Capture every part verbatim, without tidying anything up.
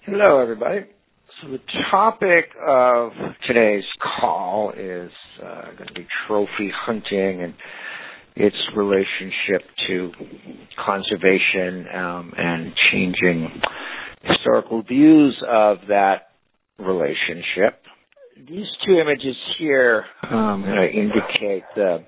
Hello, everybody. So the topic of today's call is uh, going to be trophy hunting and its relationship to conservation um, and changing historical views of that relationship. These two images here um, kind of indicate the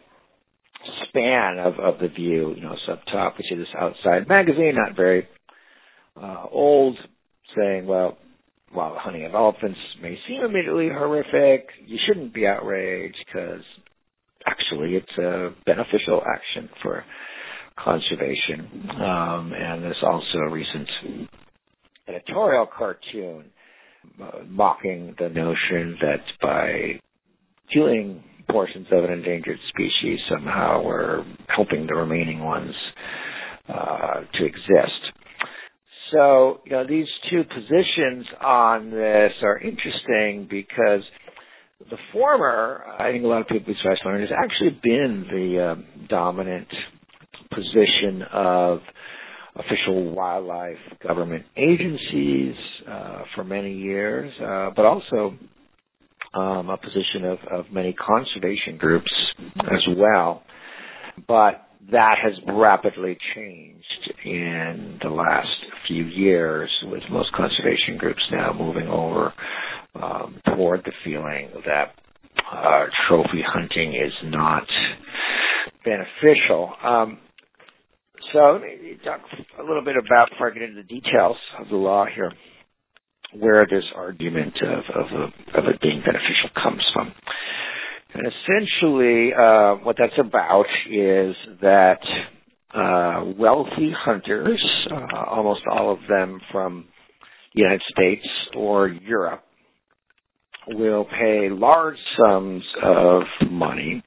span of, of the view. You know, so up top we see this Outside magazine, not very uh, old, saying, well, while the hunting of elephants may seem immediately horrific, you shouldn't be outraged because actually it's a beneficial action for conservation. Um, and there's also a recent editorial cartoon uh, mocking the notion that by killing portions of an endangered species, somehow we're helping the remaining ones uh, to exist. So, you know, these two positions on this are interesting because the former, I think a lot of people besides learn, has actually been the uh, dominant position of official wildlife government agencies uh, for many years, uh, but also um, a position of, of many conservation groups as well. But that has rapidly changed in the last few years, with most conservation groups now moving over um, toward the feeling that uh, trophy hunting is not beneficial. Um, so let me talk a little bit about, before I get into the details of the law here, where this argument of, of, of it being beneficial comes from. And essentially, uh, what that's about is that uh, wealthy hunters, uh, almost all of them from the United States or Europe, will pay large sums of money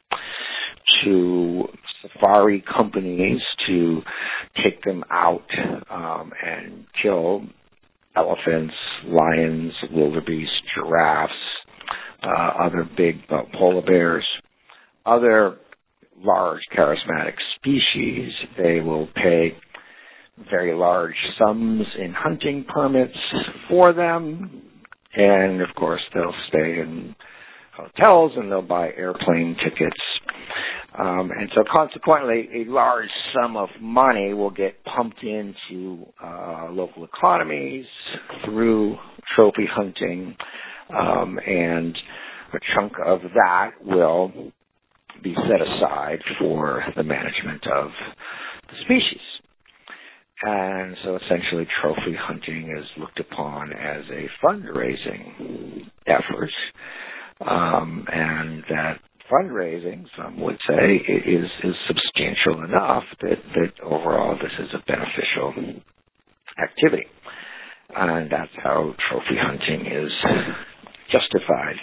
to safari companies to take them out um, and kill elephants, lions, wildebeest, giraffes, Uh, other big uh, polar bears, other large charismatic species. They will pay very large sums in hunting permits for them, and of course they'll stay in hotels and they'll buy airplane tickets. Um, and so consequently, a large sum of money will get pumped into uh, local economies through trophy hunting, um, and a chunk of that will be set aside for the management of the species. And so essentially trophy hunting is looked upon as a fundraising effort, um, and that fundraising, some would say, is, is substantial enough that, that overall this is a beneficial activity. And that's how trophy hunting is justified.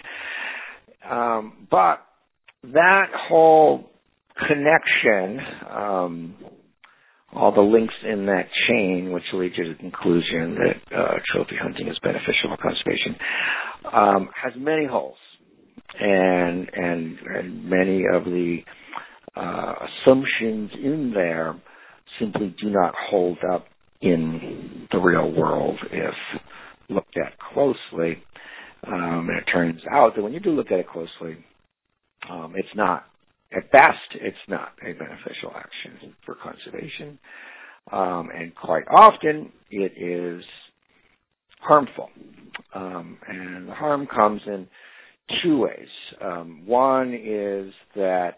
Um, but that whole connection, um, all the links in that chain, which lead to the conclusion that uh, trophy hunting is beneficial for conservation, um, has many holes. And, and, and many of the uh, assumptions in there simply do not hold up in the real world if looked at closely. Um, and it turns out that when you do look at it closely, um, it's not, at best, it's not a beneficial action for conservation. Um, and quite often, it is harmful. Um, and the harm comes in two ways. Um, one is that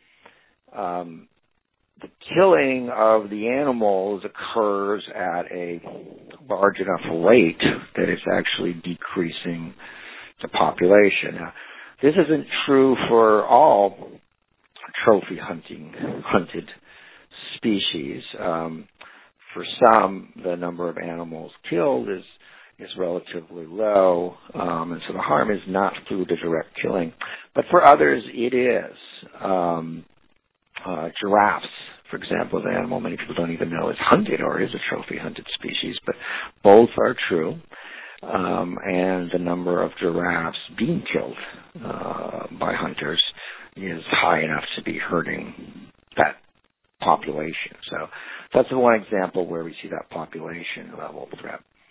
um, the killing of the animals occurs at a large enough rate that it's actually decreasing the population. Now, this isn't true for all trophy hunting hunted species. Um, for some, the number of animals killed is is relatively low, um, and so the harm is not through the direct killing. But for others, it is. Um, uh, giraffes, for example, is an animal many people don't even know is hunted or is a trophy hunted species, but both are true. Um, and the number of giraffes being killed uh, by hunters is high enough to be hurting that population. So that's the one example where we see that population level threat.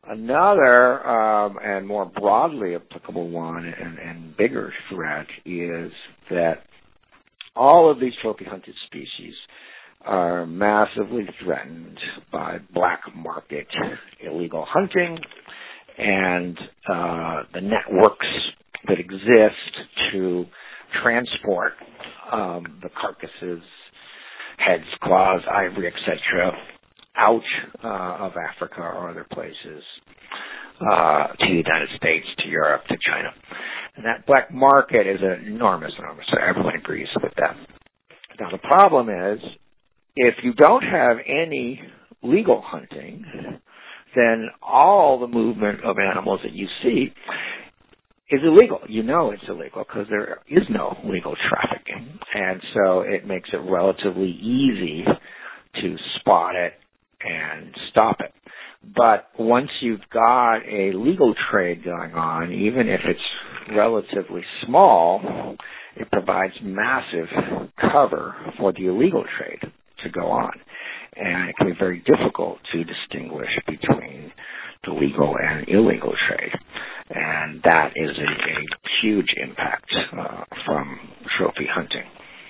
Another um, and more broadly applicable one and, and bigger threat is that all of these trophy hunted species are massively threatened by black market illegal hunting and uh, the networks that exist to transport um, the carcasses, heads, claws, ivory, et cetera, out uh, of Africa or other places uh, to the United States, to Europe, to China. And that black market is an enormous, enormous. Everyone agrees with that. Now the problem is, if you don't have any legal hunting, then all the movement of animals that you see is illegal. You know it's illegal because there is no legal trafficking. And so it makes it relatively easy to spot it and stop it. But once you've got a legal trade going on, even if it's relatively small, it provides massive cover for the illegal trade to go on. And it can be very difficult to distinguish between the legal and illegal trade. And that is a, a huge impact uh, from trophy hunting.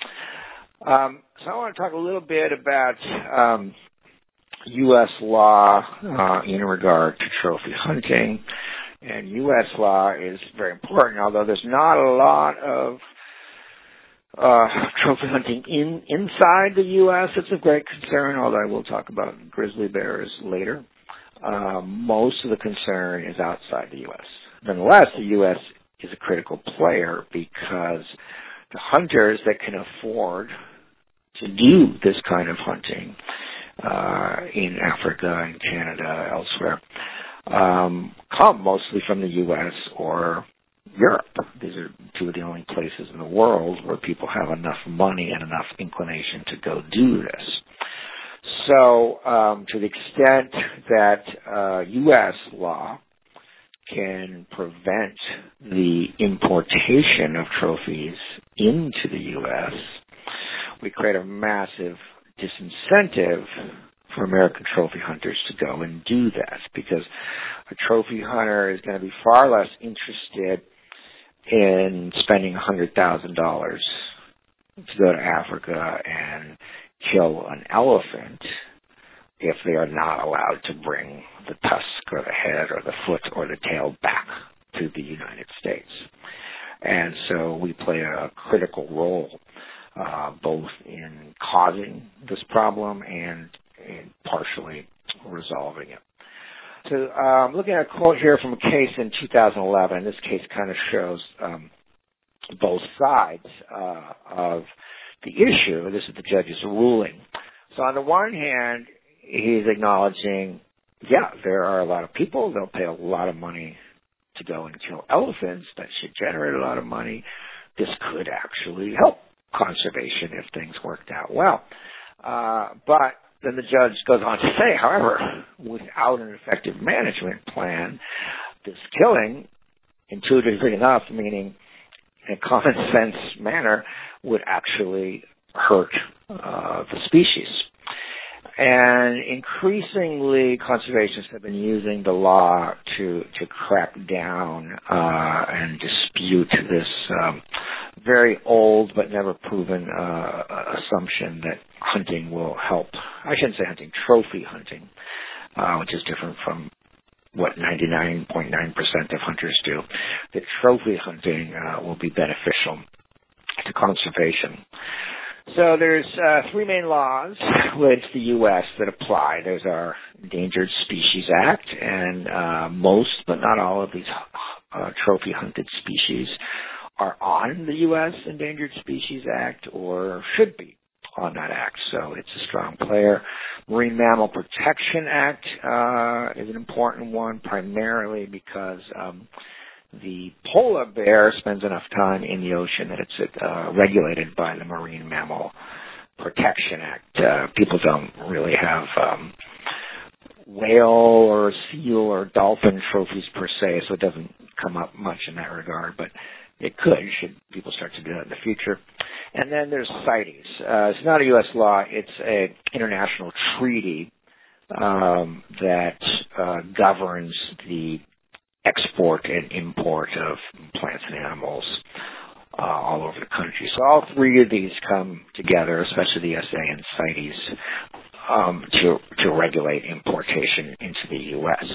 Um, so I want to talk a little bit about um, U S law uh, in regard to trophy hunting. And U S law is very important, although there's not a lot of uh, trophy hunting in inside the U S It's of great concern, although I will talk about grizzly bears later. Uh, most of the concern is outside the U S Nonetheless, the U S is a critical player because the hunters that can afford to do this kind of hunting uh, in Africa and Canada, elsewhere, um, come mostly from the U S or Europe. These are two of the only places in the world where people have enough money and enough inclination to go do this. So um, to the extent that uh, U S law can prevent the importation of trophies into the U S, we create a massive disincentive for American trophy hunters to go and do that, because a trophy hunter is going to be far less interested in spending one hundred thousand dollars to go to Africa and kill an elephant if they are not allowed to bring the tusk or the head or the foot or the tail back to the United States. And so we play a critical role uh, both in causing this problem and in partially resolving it. So um, looking at a quote here from a case in two thousand eleven, this case kind of shows um, both sides uh, of the issue. This is the judge's ruling. So on the one hand, he's acknowledging, yeah, there are a lot of people. They'll pay a lot of money to go and kill elephants. That should generate a lot of money. This could actually help conservation if things worked out well. Uh, but then the judge goes on to say, however, without an effective management plan, this killing, intuitively enough, meaning in a common sense manner, would actually hurt uh, the species. And increasingly, conservationists have been using the law to to crack down uh, and dispute this um, very old but never proven uh, assumption that hunting will help. I shouldn't say hunting, trophy hunting, uh, which is different from what ninety-nine point nine percent of hunters do. That trophy hunting uh, will be beneficial to conservation. So there's uh, three main laws with the U S that apply. There's our Endangered Species Act, and uh, most, but not all, of these uh, trophy-hunted species are on the U S Endangered Species Act or should be on that act, so it's a strong player. Marine Mammal Protection Act uh, is an important one, primarily because um, the polar bear spends enough time in the ocean that it's uh, regulated by the Marine Mammal Protection Act. Uh, people don't really have um, whale or seal or dolphin trophies per se, so it doesn't come up much in that regard, but it could should people start to do that in the future. And then there's CITES. Uh, it's not a U S law. It's an international treaty um, that uh, governs the export and import of plants and animals uh, all over the country. So all three of these come together, especially the S A and CITES, um, to to regulate importation into the U S.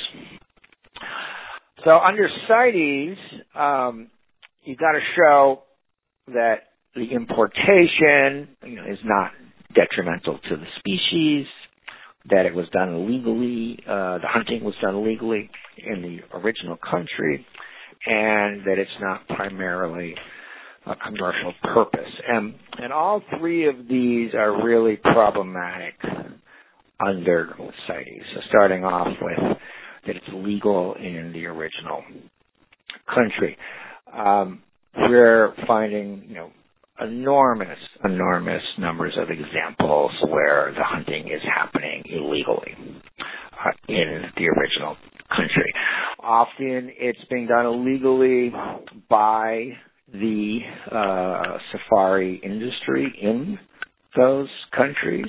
So under CITES, um, you've got to show that the importation, you know, is not detrimental to the species, that it was done illegally, uh, the hunting was done illegally in the original country, and that it's not primarily a commercial purpose. And, and all three of these are really problematic under CITES. So starting off with that it's legal in the original country. Um, we're finding, you know, enormous, enormous numbers of examples where the hunting is happening illegally uh, in the original country. Often it's being done illegally by the uh, safari industry in those countries.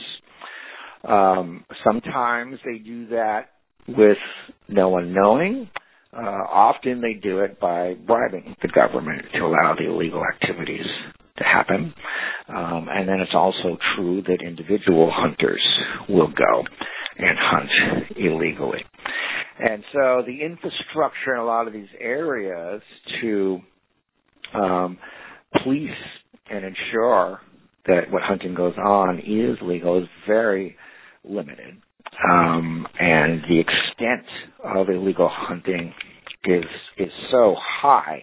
Um, sometimes they do that with no one knowing. Uh, often they do it by bribing the government to allow the illegal activities to happen. Um, and then it's also true that individual hunters will go and hunt illegally. And so the infrastructure in a lot of these areas to um, police and ensure that what hunting goes on is legal is very limited. Um, and the extent of illegal hunting is is so high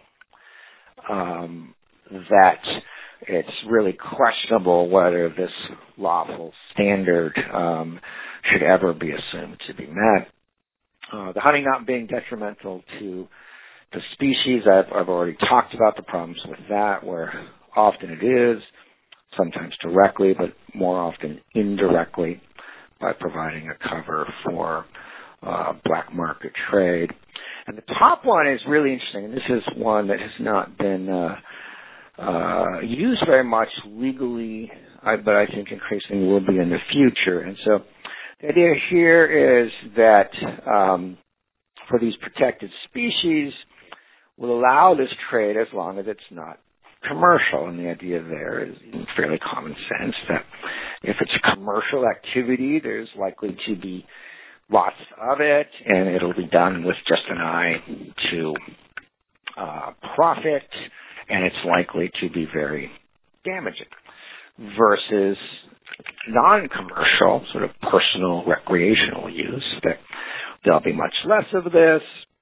um, that it's really questionable whether this lawful standard um, should ever be assumed to be met. Uh, the hunting not being detrimental to the species, I've, I've already talked about the problems with that, where often it is, sometimes directly, but more often indirectly, by providing a cover for uh, black market trade. And the top one is really interesting, and this is one that has not been uh, uh, used very much legally, I, but I think increasingly will be in the future. And so the idea here is that um, for these protected species, will allow this trade as long as it's not commercial. And the idea there is fairly common sense that if it's a commercial activity, there's likely to be lots of it, and it'll be done with just an eye to uh, profit, and it's likely to be very damaging. Versus non-commercial, sort of personal recreational use, that there'll be much less of this,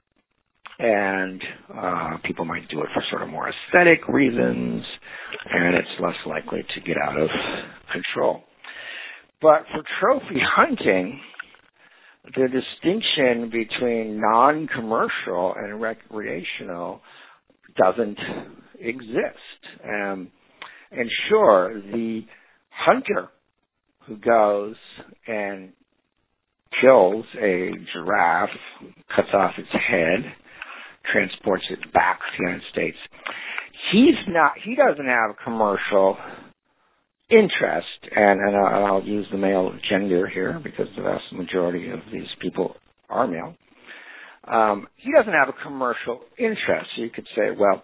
and uh, people might do it for sort of more aesthetic reasons, and it's less likely to get out of control. But for trophy hunting, the distinction between non-commercial and recreational doesn't exist. Um, and sure, the hunter who goes and kills a giraffe, cuts off its head, transports it back to the United States, he's not, he doesn't have a commercial interest, and, and I'll use the male gender here because the vast majority of these people are male. Um, he doesn't have a commercial interest. So you could say, well,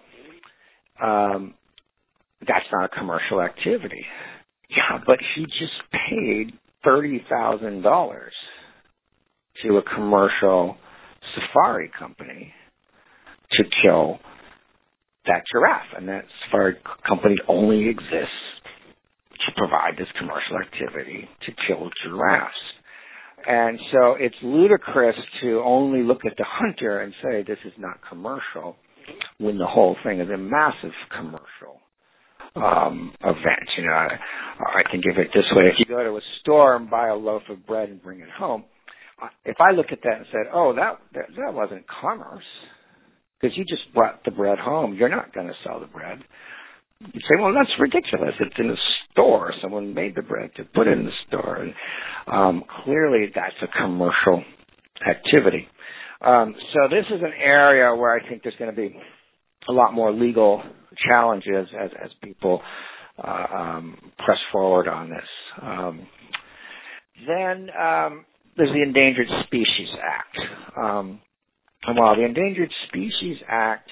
um, that's not a commercial activity. Yeah, but he just paid thirty thousand dollars to a commercial safari company to kill that giraffe, and that safari company only exists to provide this commercial activity to kill giraffes. And so it's ludicrous to only look at the hunter and say this is not commercial when the whole thing is a massive commercial um, event. You know, I, I can give it this way. If you go to a store and buy a loaf of bread and bring it home, if I look at that and said, oh, that that, that wasn't commerce, because you just brought the bread home, you're not going to sell the bread. You say, well, that's ridiculous. It's in a store. Someone made the bread to put it in the store. And um, clearly that's a commercial activity. Um, so this is an area where I think there's going to be a lot more legal challenges as, as people uh, um, press forward on this. Um, then um, there's the Endangered Species Act. Um, and while the Endangered Species Act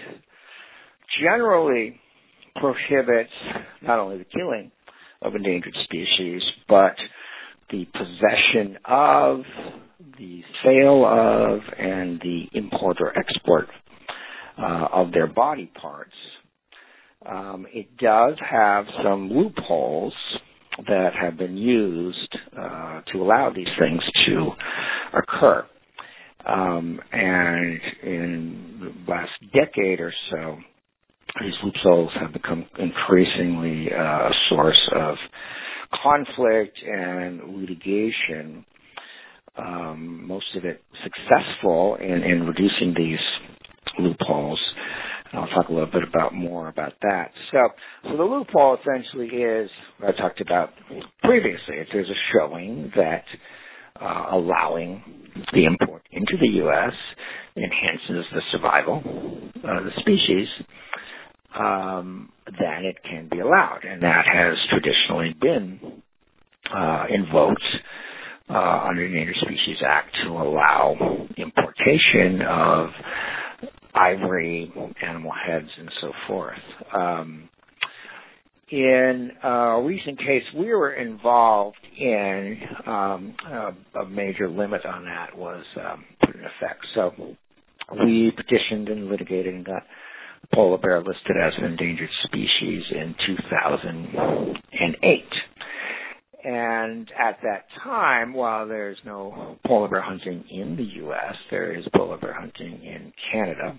generally prohibits not only the killing of endangered species, but the possession of, the sale of, and the import or export uh, of their body parts, um, it does have some loopholes that have been used uh, to allow these things to occur. Um, and in the last decade or so, these loopholes have become increasingly uh, a source of conflict and litigation, um, most of it successful in, in reducing these loopholes. And I'll talk a little bit about more about that. So, so the loophole essentially is what I talked about previously. If there's a showing that uh, allowing the import into the U S enhances the survival of the species, um, then it can be allowed. And that has traditionally been uh, invoked uh, under the Endangered Species Act to allow importation of ivory, animal heads, and so forth. Um, in a recent case we were involved in, um, a, a major limit on that was um, put in effect. So we petitioned and litigated and got the polar bear listed as an endangered species in two thousand eight. And at that time, while there's no polar bear hunting in the U S, there is polar bear hunting in Canada.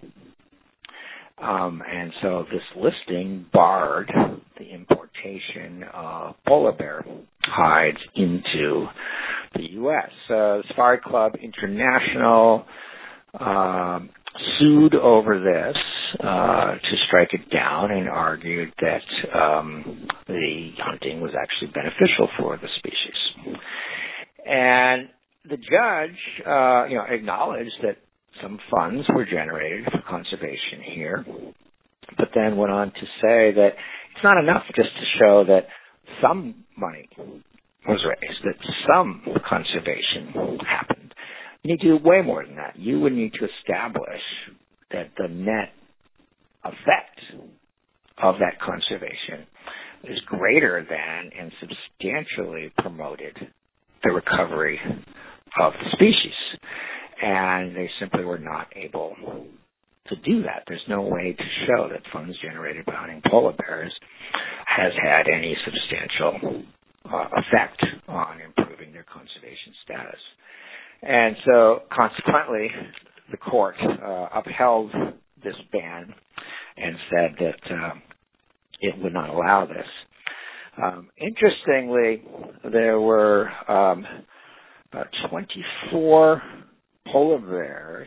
Um, and so this listing barred the importation of polar bear hides into the U S. Uh, the Safari Club International um, sued over this uh, to strike it down and argued that um, the hunting was actually beneficial for the species. And the judge, uh, you know, acknowledged that some funds were generated for conservation here, but then went on to say that it's not enough just to show that some money was raised, that some conservation happened. You need to do way more than that. You would need to establish that the net effect of that conservation is greater than and substantially promoted the recovery of the species. And they simply were not able to do that. There's no way to show that funds generated by hunting polar bears has had any substantial uh, effect on improving their conservation status. And so, consequently, the court uh, upheld this ban and said that uh, it would not allow this. Um, interestingly, there were um, about twenty-four polar bears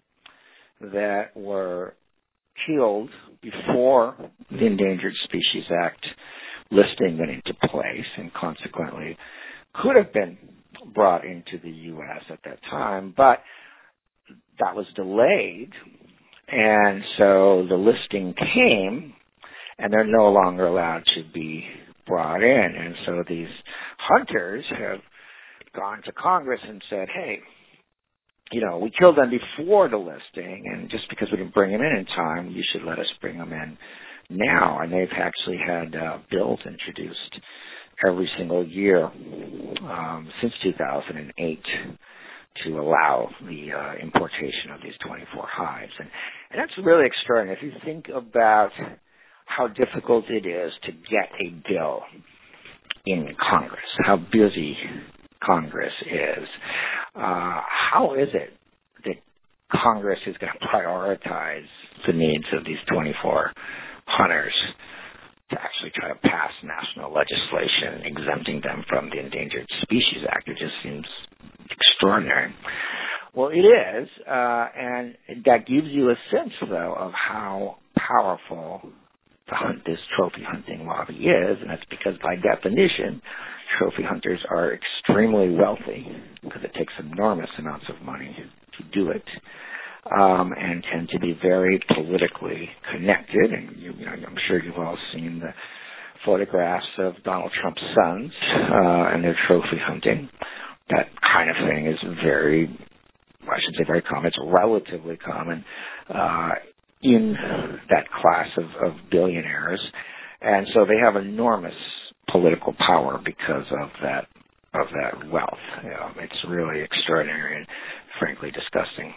that were killed before the Endangered Species Act listing went into place, and consequently could have been brought into the U S at that time, but that was delayed, and so the listing came, and they're no longer allowed to be brought in. And so these hunters have gone to Congress and said, hey, you know, we killed them before the listing, and just because we didn't bring them in in time, you should let us bring them in now. And they've actually had uh, bills introduced every single year um, since two thousand eight to allow the uh, importation of these twenty-four hives. And, and that's really extraordinary. If you think about how difficult it is to get a bill in Congress, how busy Congress is, uh, how is it that Congress is going to prioritize the needs of these twenty-four hunters to actually try to pass national legislation exempting them from the Endangered Species Act? It just seems extraordinary. Well, it is, uh, and that gives you a sense, though, of how powerful the hunt, this trophy hunting lobby is, and that's because, by definition, trophy hunters are extremely wealthy because it takes enormous amounts of money to do it, um, and tend to be very politically connected. And you, you know, I'm sure you've all seen the photographs of Donald Trump's sons uh, and their trophy hunting. that kind of thing is very, I shouldn't say very common, it's relatively common uh, in that class of, of billionaires. And so they have enormous political power because of that of that wealth. You know, it's really extraordinary and frankly disgusting.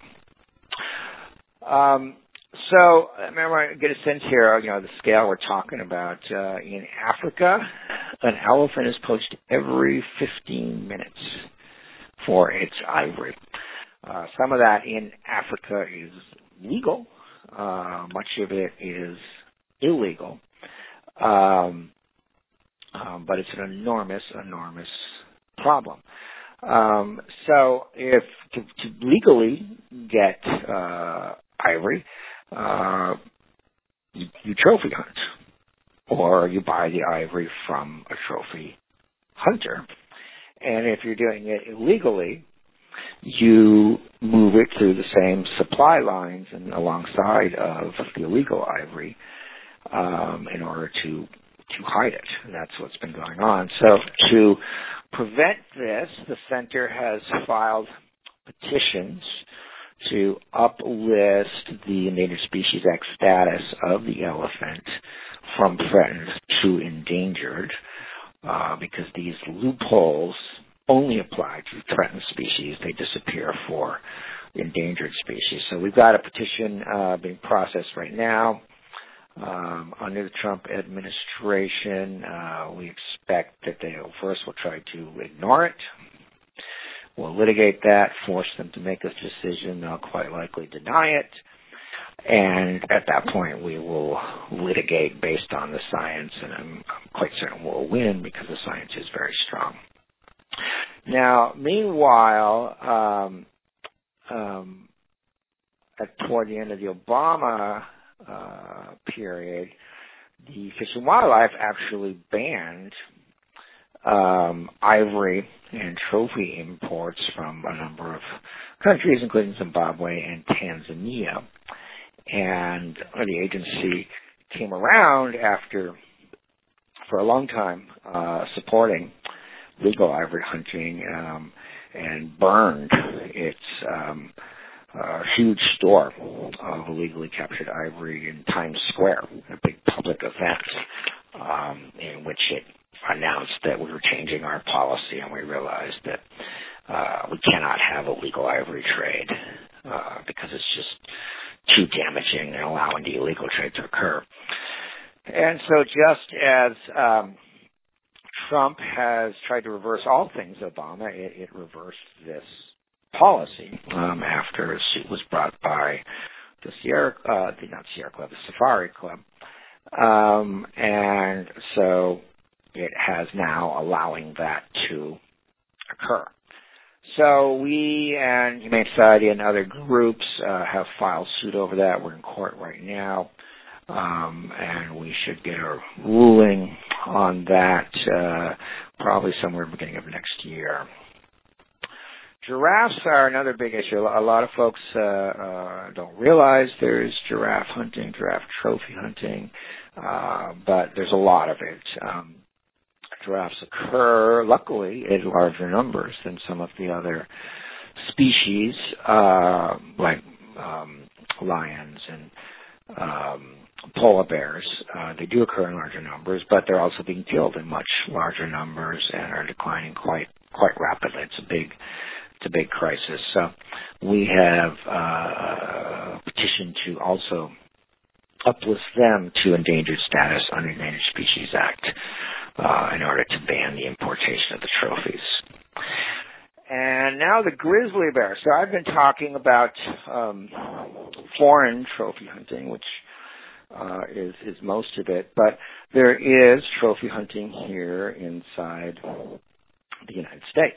Um, so, remember, I get a sense here, you know, the scale we're talking about. Uh, in Africa, an elephant is poached every fifteen minutes for its ivory. Uh, some of that in Africa is legal. Uh, much of it is illegal. Um, um, but it's an enormous, enormous problem. Um, so if to, to legally get uh, ivory, uh, you, you trophy hunt, or you buy the ivory from a trophy hunter. And if you're doing it illegally, you move it through the same supply lines and alongside of the illegal ivory um, in order to to hide it. And that's what's been going on. So to prevent this, the center has filed petitions to uplist the Endangered Species Act status of the elephant from threatened to endangered, uh, because these loopholes only apply to threatened species. They disappear for endangered species. So we've got a petition uh, being processed right now. Um, under the Trump administration, uh, we expect that they first will try to ignore it. We'll litigate that, force them to make this decision. They'll quite likely deny it. And at that point, we will litigate based on the science, and I'm, I'm quite certain we'll win because the science is very strong. Now, meanwhile, um, um, at, toward the end of the Obama uh, period, the Fish and Wildlife actually banned um, ivory and trophy imports from a number of countries, including Zimbabwe and Tanzania. And the agency came around after, for a long time, uh, supporting legal ivory hunting um, and burned its um, uh, huge store of illegally captured ivory in Times Square, a big public event um, in which it announced that we were changing our policy, and we realized that uh, we cannot have a legal ivory trade uh, because it's just too damaging and allowing the illegal trade to occur. And so just as um, Trump has tried to reverse all things Obama, it, it reversed this policy um, after a suit was brought by the Sierra, uh, the not Sierra Club, the Safari Club. Um, and so it has now allowing that to occur. So we and Humane Society and other groups uh, have filed suit over that. We're in court right now, um, and we should get a ruling on that uh, probably somewhere in the beginning of next year. Giraffes are another big issue. A lot of folks uh, uh, don't realize there's giraffe hunting, giraffe trophy hunting, uh, but there's a lot of it. Um, Giraffes occur, luckily, in larger numbers than some of the other species, uh, like um, lions and um, polar bears. Uh, they do occur in larger numbers, but they're also being killed in much larger numbers and are declining quite quite rapidly. It's a big it's a big crisis. So we have uh, a petition to also uplist them to endangered status under the Endangered Species Act. Uh, in order to ban the importation of the trophies. And now the grizzly bear. So I've been talking about um, foreign trophy hunting, which uh, is, is most of it, but there is trophy hunting here inside the United States.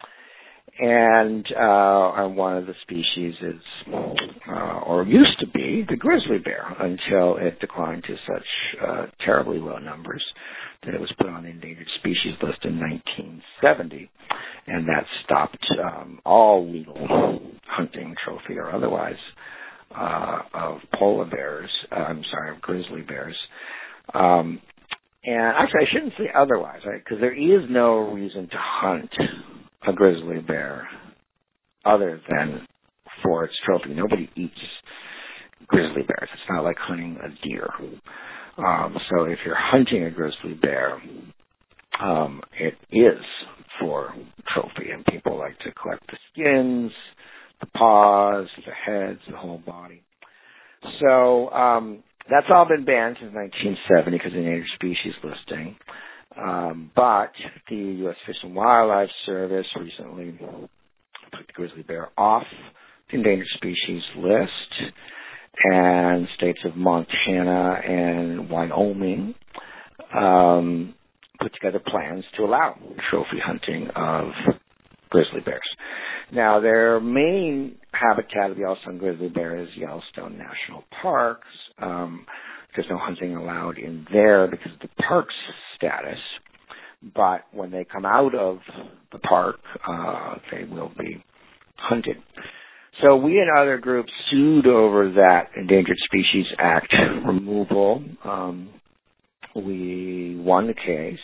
And uh, one of the species is, uh, or used to be, the grizzly bear, until it declined to such uh, terribly low numbers that it was put on the endangered species list in nineteen seventy, and that stopped um, all legal hunting, trophy or otherwise, uh, of polar bears, uh, I'm sorry, of grizzly bears. Um, and actually, I shouldn't say otherwise, right, because there is no reason to hunt a grizzly bear other than for its trophy. Nobody eats grizzly bears. It's not like hunting a deer. Um, so if you're hunting a grizzly bear, um, it is for trophy, and people like to collect the skins, the paws, the heads, the whole body. So um, that's all been banned since nineteen seventy because of the endangered species listing. Um, but the U S Fish and Wildlife Service recently put the grizzly bear off the endangered species list, and states of Montana and Wyoming um, put together plans to allow trophy hunting of grizzly bears. Now, their main habitat of the Yellowstone grizzly bear is Yellowstone National Parks. Um, there's no hunting allowed in there because of the park's status. But when they come out of the park, uh, they will be hunted. So we and other groups sued over that Endangered Species Act removal. Um, we won the case.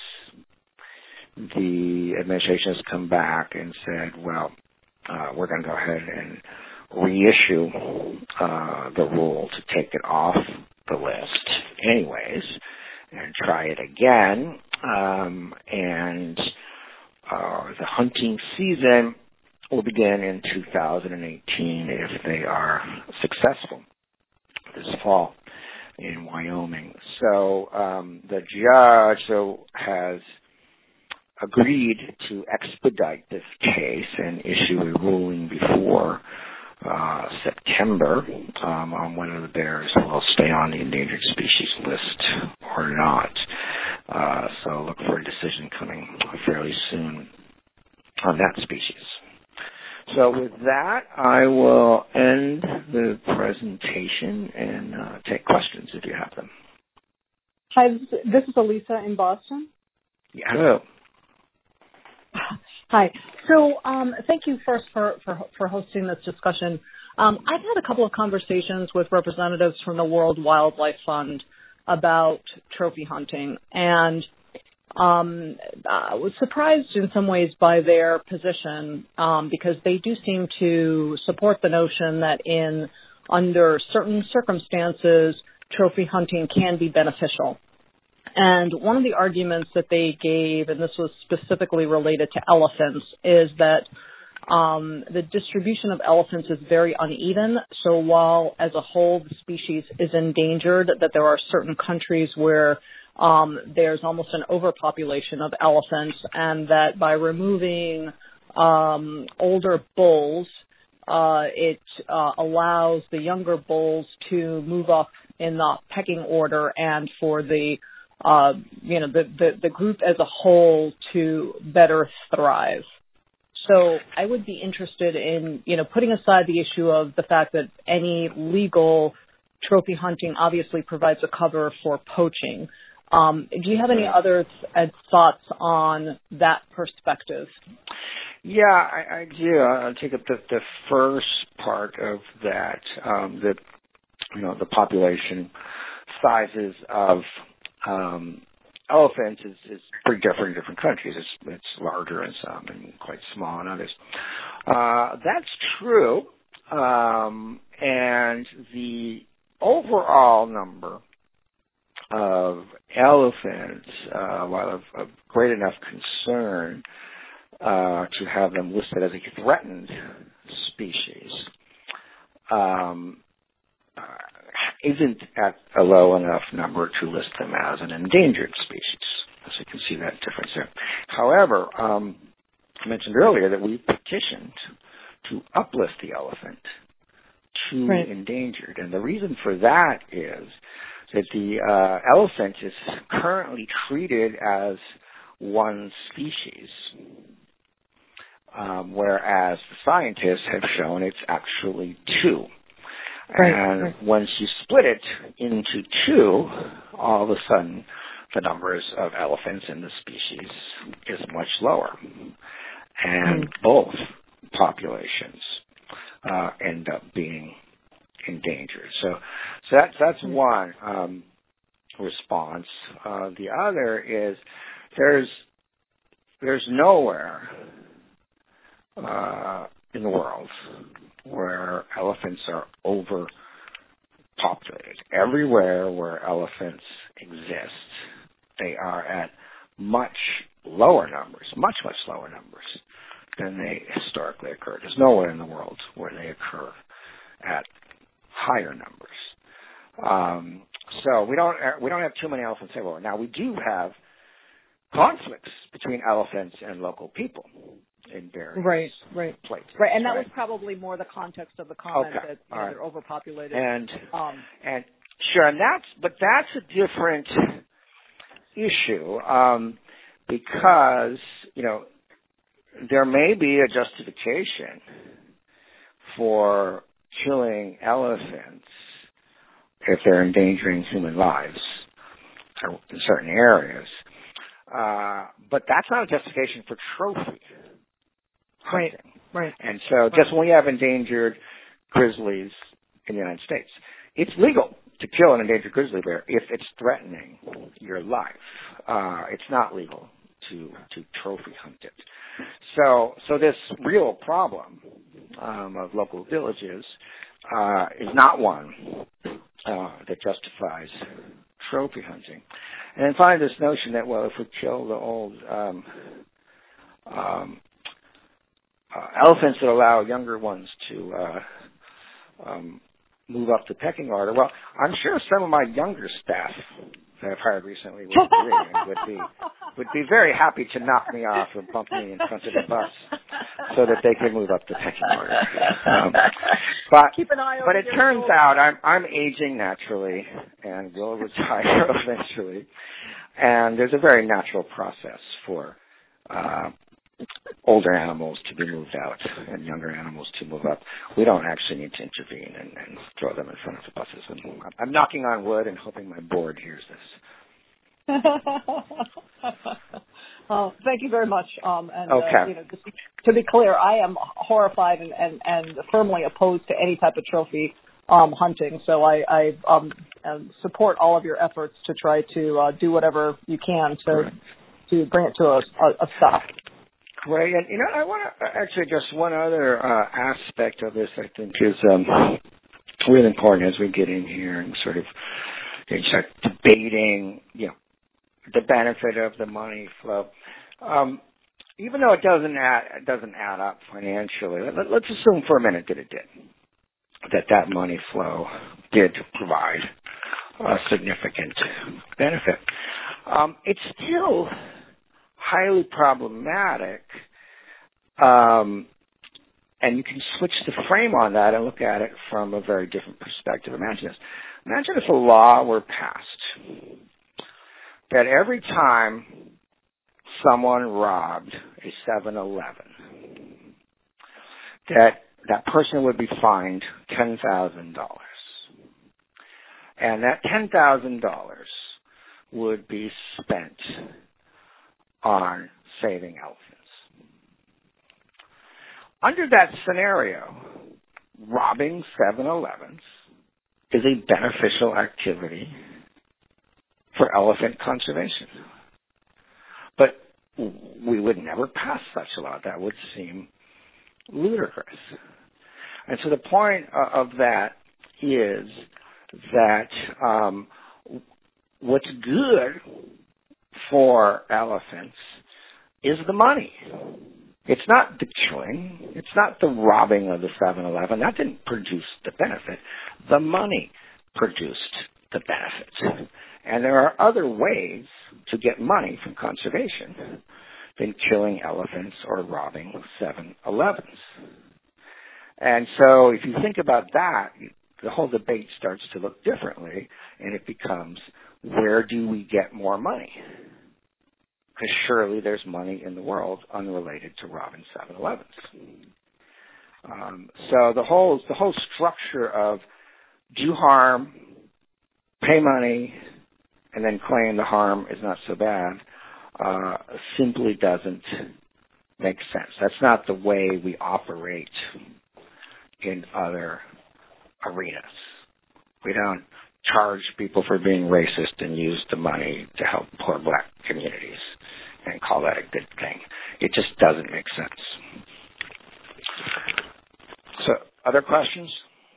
The administration has come back and said, well, uh, we're going to go ahead and reissue uh, the rule to take it off the list anyways and try it again. Um, and uh, the hunting season will begin in two thousand eighteen if they are successful this fall in Wyoming. So um, the judge so has agreed to expedite this case and issue a ruling before uh, September um, on whether the bears will stay on the endangered species list or not. Uh, so look for a decision coming fairly soon on that species. So with that, I will end the presentation and uh, take questions if you have them. Hi, this is Elisa in Boston. Yeah, hello. Hi. So um, thank you first for, for, for hosting this discussion. Um, I've had a couple of conversations with representatives from the World Wildlife Fund about trophy hunting, and um, I was surprised in some ways by their position um, because they do seem to support the notion that in under certain circumstances, trophy hunting can be beneficial. And one of the arguments that they gave, and this was specifically related to elephants, is that um, the distribution of elephants is very uneven. So while as a whole the species is endangered, that there are certain countries where um, there's almost an overpopulation of elephants, and that by removing um, older bulls, uh, it uh, allows the younger bulls to move up in the pecking order, and for the Uh, you know, the, the, the group as a whole to better thrive. So I would be interested in, you know, putting aside the issue of the fact that any legal trophy hunting obviously provides a cover for poaching. Um, do you have any other th- thoughts on that perspective? Yeah, I, I do. I'll take up the, the first part of that, um, the, you know, the population sizes of Um, elephants is, is pretty different in different countries. It's, it's larger in some and quite small in others. Uh, that's true. Um, and the overall number of elephants, uh, while of, of great enough concern uh, to have them listed as a threatened species, um, uh, isn't at a low enough number to list them as an endangered species. So you can see that difference there. However, um, I mentioned earlier that we petitioned to uplist the elephant to right. endangered. And the reason for that is that the uh, elephant is currently treated as one species, um, whereas the scientists have shown it's actually two. Right, and right. once you split it into two, all of a sudden the numbers of elephants in the species is much lower. And mm. both populations uh, end up being endangered. So, so that's, that's mm. one um, response. Uh, the other is there's, there's nowhere uh, in the world where elephants are overpopulated. Everywhere where elephants exist, they are at much lower numbers, much, much lower numbers than they historically occur. There's nowhere in the world where they occur at higher numbers. Um, so we don't we don't have too many elephants everywhere. Now we do have conflicts between elephants and local people in various right, right, places. Right, and that right? was probably more the context of the comment okay. that you know, right. they're overpopulated. And um, and sure, and that's but that's a different issue um, because you know there may be a justification for killing elephants if they're endangering human lives in certain areas. Uh, but that's not a justification for trophy hunting. Right, right. And so just when we have endangered grizzlies in the United States, it's legal to kill an endangered grizzly bear if it's threatening your life. Uh, it's not legal to, to trophy hunt it. So, so this real problem um, of local villages uh, is not one uh, that justifies trophy hunting. And then finally, this notion that, well, if we kill the old um, um, uh, elephants that allow younger ones to uh, um, move up the pecking order, well, I'm sure some of my younger staff that I've hired recently would agree and would be would be very happy to knock me off and bump me in front of the bus so that they can move up the pecking order. Um, but Keep an eye but over it your turns shoulder. out I'm I'm aging naturally and will retire eventually, and there's a very natural process for uh, older animals to be moved out and younger animals to move up. We don't actually need to intervene and, and throw them in front of the buses. And I'm knocking on wood and hoping my board hears this. Oh, thank you very much. Um, and okay. uh, you know, just to be clear, I am horrified and, and, and firmly opposed to any type of trophy um, hunting. So I, I um, um, support all of your efforts to try to uh, do whatever you can to right. to bring it to a, a, a stop. Great. And, you know, I want to actually just one other uh, aspect of this, I think, is um, really important as we get in here and sort of you know, start debating, you know, the benefit of the money flow. Um, even though it doesn't add, it doesn't add up financially, let, let's assume for a minute that it did, that that money flow did provide a significant benefit. Um, it's still highly problematic, um, and you can switch the frame on that and look at it from a very different perspective. Imagine this. Imagine if a law were passed that every time someone robbed a seven eleven, that that person would be fined ten thousand dollars. And that ten thousand dollars would be spent on saving elephants. Under that scenario, robbing seven elevens is a beneficial activity for elephant conservation. But we would never pass such a law. That would seem ludicrous. And so the point of that is that um, what's good for elephants is the money. It's not the killing. It's not the robbing of the seven eleven. That didn't produce the benefit. The money produced the benefit. And there are other ways to get money from conservation than killing elephants or robbing seven elevens. And so if you think about that, the whole debate starts to look differently, and it becomes, where do we get more money? Because surely there's money in the world unrelated to robbing seven elevens. Um, so the whole the whole structure of do harm, pay money, and then claim the harm is not so bad uh, simply doesn't make sense. That's not the way we operate in other arenas. We don't charge people for being racist and use the money to help poor black communities and call that a good thing. It just doesn't make sense. Other questions?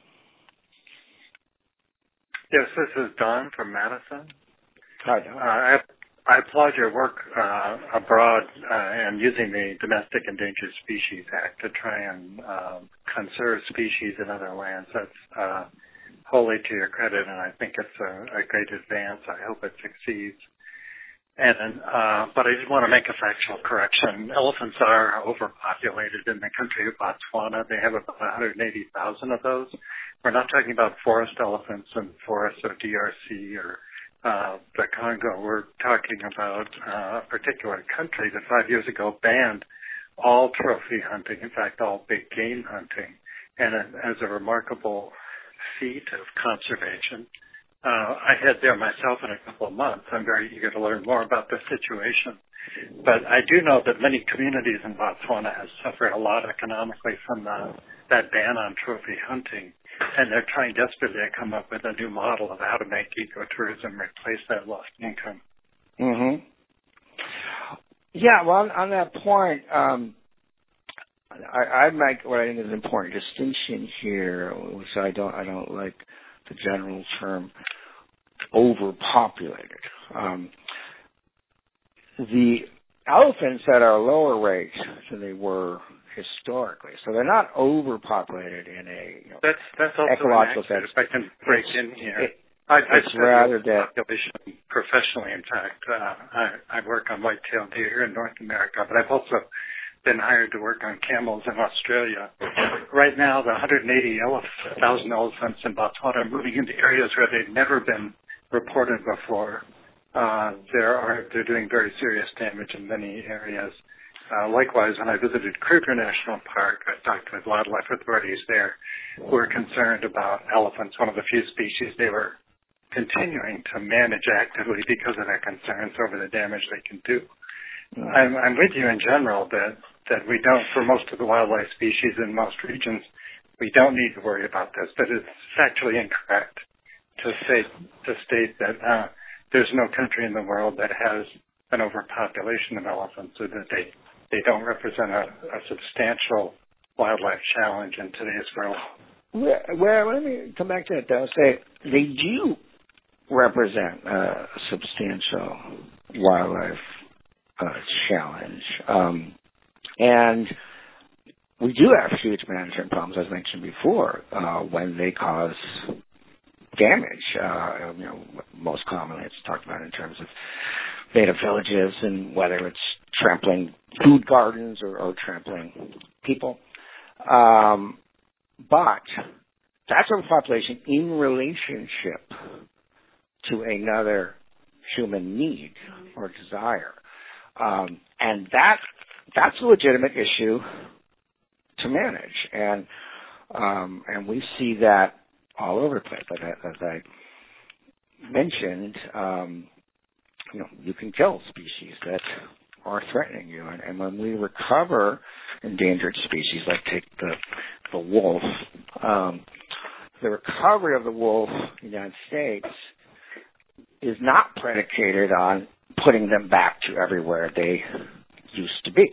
Yes, this is Don from Madison. Hi, Don. Uh, I, I applaud your work uh, abroad uh, and using the Domestic Endangered Species Act to try and uh, conserve species in other lands. That's uh, wholly to your credit, and I think it's a, a great advance. I hope it succeeds. And uh, but I just want to make a factual correction. Elephants are overpopulated in the country of Botswana. They have about one hundred eighty thousand of those. We're not talking about forest elephants in forests of D R C or uh, the Congo. We're talking about uh, a particular country that five years ago banned all trophy hunting, in fact, all big game hunting. And as a remarkable feat of conservation, Uh, I head there myself in a couple of months. I'm very eager to learn more about the situation. But I do know that many communities in Botswana have suffered a lot economically from the, that ban on trophy hunting, and they're trying desperately to come up with a new model of how to make ecotourism replace that lost income. Mm-hmm. Yeah, well, on, on that point, um, I, I'd make what I think is an important distinction here, which I don't, I don't like the general term overpopulated. Um, the elephants that are lower rates than they were historically, so they're not overpopulated in a you know, that's that's also ecological sense. If I can break it's, in here, it, I, I it's rather that population professionally. In fact, uh, I, I work on white-tailed deer in North America, but I've also been hired to work on camels in Australia. Right now, the one hundred eighty thousand elephants in Botswana are moving into areas where they've never been reported before. Uh, there are, they're doing very serious damage in many areas. Uh, likewise, when I visited Kruger National Park, I talked with wildlife authorities there who were concerned about elephants, one of the few species they were continuing to manage actively because of their concerns over the damage they can do. I'm, I'm with you in general that, that we don't, for most of the wildlife species in most regions, we don't need to worry about this, that it's factually incorrect to say, to state that uh, there's no country in the world that has an overpopulation of elephants, or that they, they don't represent a, a substantial wildlife challenge in today's world. Well, well, let me come back to that, though. Say they do represent a substantial wildlife Uh, challenge. Um, and we do have huge management problems, as mentioned before, uh, when they cause damage. Uh, you know, most commonly it's talked about in terms of native villages, and whether it's trampling food gardens or, or trampling people. Um, but that's overpopulation in relationship to another human need or desire. Um, and that that's a legitimate issue to manage, and um, and we see that all over the place. Like I, as I mentioned, um, you know, you can kill species that are threatening you, and, and when we recover endangered species, like take the the wolf, um, the recovery of the wolf in the United States is not predicated on putting them back to everywhere they used to be.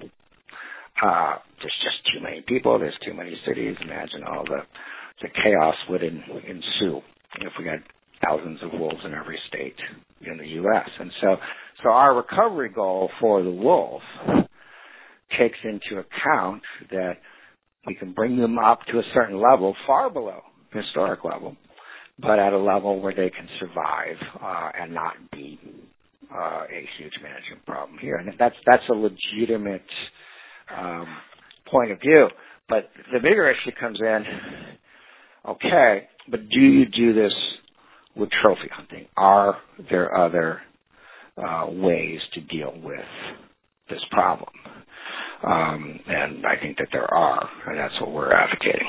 Uh, there's just too many people. There's too many cities. Imagine all the, the chaos would in, ensue if we had thousands of wolves in every state in the U S. And so, so our recovery goal for the wolf takes into account that we can bring them up to a certain level, far below historic level, but at a level where they can survive uh, and not be uh, a huge management problem here. And that's that's a legitimate um, point of view. But the bigger issue comes in, okay, but do you do this with trophy hunting? Are there other uh, ways to deal with this problem? Um, and I think that there are, and that's what we're advocating.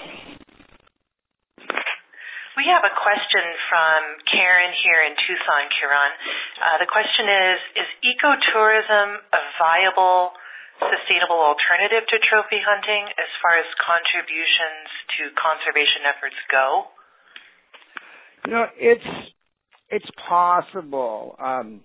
We have a question from Karen here in Tucson, Kieran. Uh, the question is, is ecotourism a viable, sustainable alternative to trophy hunting as far as contributions to conservation efforts go? You know, it's it's possible. Um,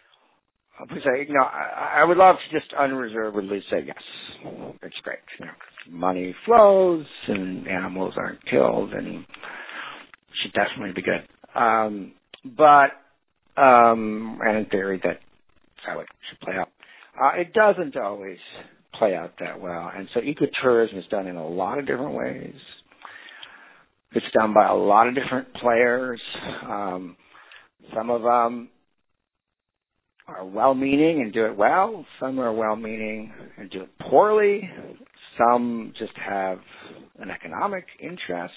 I would say, you know, I, I would love to just unreservedly say yes. It's great. You know, money flows and animals aren't killed, and it should definitely be good. Um, but, um, and in theory, that's how it should play out. Uh, it doesn't always play out that well, and so ecotourism is done in a lot of different ways. It's done by a lot of different players. Um, some of them are well-meaning and do it well. Some are well-meaning and do it poorly. Some just have an economic interest.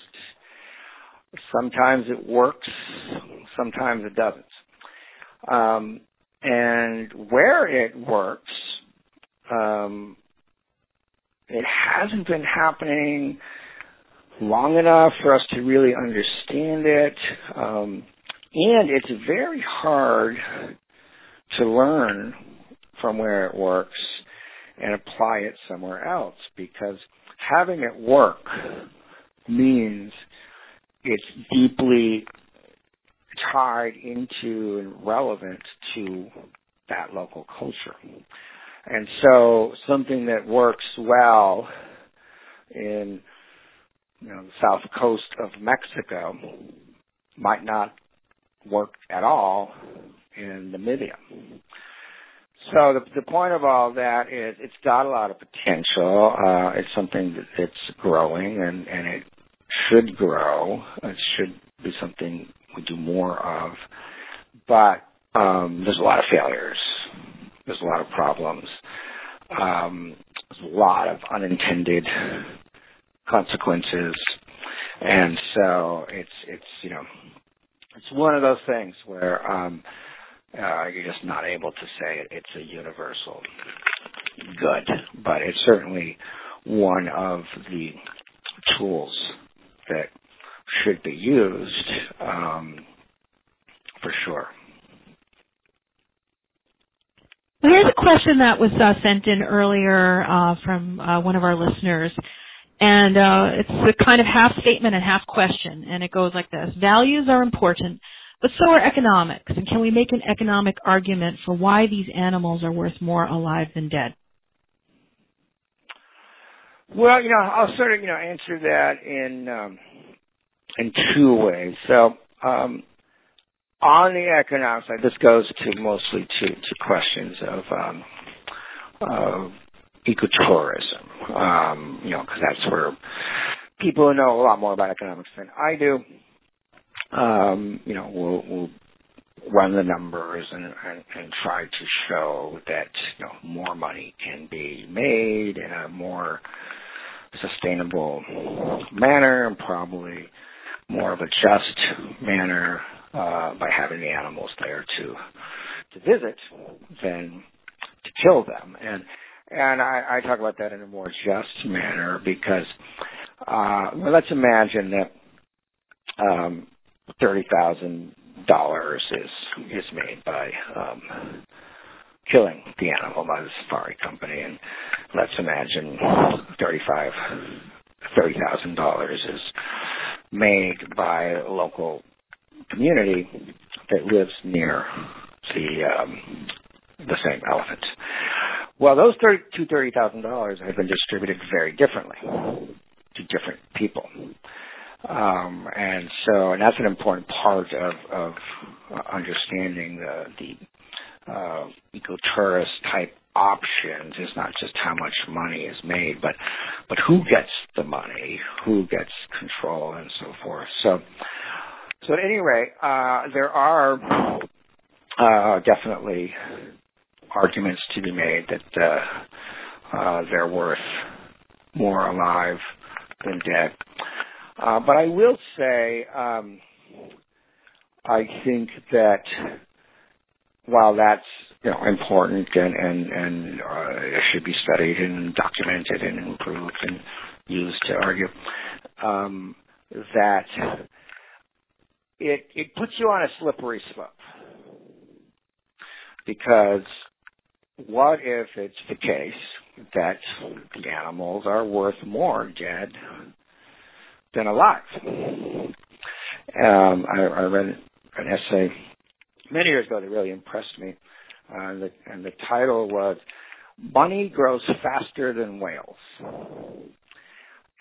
Sometimes it works. Sometimes it doesn't. Um, and where it works, um, it hasn't been happening long enough for us to really understand it. Um, and it's very hard to learn from where it works and apply it somewhere else, because having it work means it's deeply tied into and relevant to that local culture. And so something that works well in, you know, the south coast of Mexico might not work at all in Namibia. So the, the point of all that is it's got a lot of potential. Uh, it's something that, that's growing, and, and it should grow. It should be something we do more of. But um, there's a lot of failures. There's a lot of problems. Um, there's a lot of unintended consequences. And so it's, it's you know, it's one of those things where um, uh, you're just not able to say it's a universal good. But it's certainly one of the tools that should be used um, for sure. Well, here's a question that was uh, sent in earlier uh, from uh, one of our listeners, and uh, it's a kind of half statement and half question, and it goes like this. Values are important, but so are economics, and can we make an economic argument for why these animals are worth more alive than dead? Well, you know, I'll sort of, you know, answer that in um, in two ways. So, um, on the economic side, this goes to mostly to, to questions of um, uh, ecotourism, um, you know, because that's where people who know a lot more about economics than I do, um, you know, will will run the numbers and, and, and try to show that, you know, more money can be made in a more sustainable manner, and probably more of a just manner uh, by having the animals there to to visit than to kill them. And and I, I talk about that in a more just manner because, uh, well, let's imagine that um, thirty thousand dollars is is made by um, killing the animal by the safari company, and let's imagine thirty-five, thirty thousand dollars is made by a local community that lives near the um, the same elephant. Well, those thirty to thirty thousand dollars have been distributed very differently to different people, um, and so and that's an important part of, of understanding the the Uh, ecotourist type options is not just how much money is made, but but who gets the money, who gets control, and so forth. So, so at any rate, uh, there are uh, definitely arguments to be made that uh, uh, they're worth more alive than dead. Uh, but I will say, um, I think that while that's, you know, important and and, and uh, it should be studied and documented and improved and used to argue, um, that it it puts you on a slippery slope. Because what if it's the case that the animals are worth more dead than alive? Um, I, I read an essay many years ago that really impressed me, uh, and, the, and the title was "Money Grows Faster Than Whales."